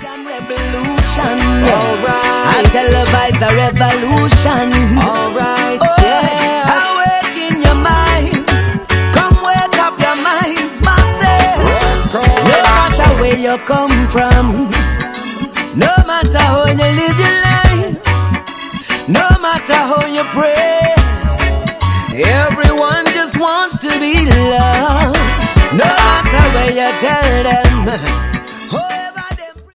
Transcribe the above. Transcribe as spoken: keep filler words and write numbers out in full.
Revolution. Alright. I televise a revolution. Alright, oh, yeah. Awaken your minds. Come wake up your minds, myself. No matter where you come from, no matter how you live your life, no matter how you pray, everyone just wants to be loved. No matter where you tell them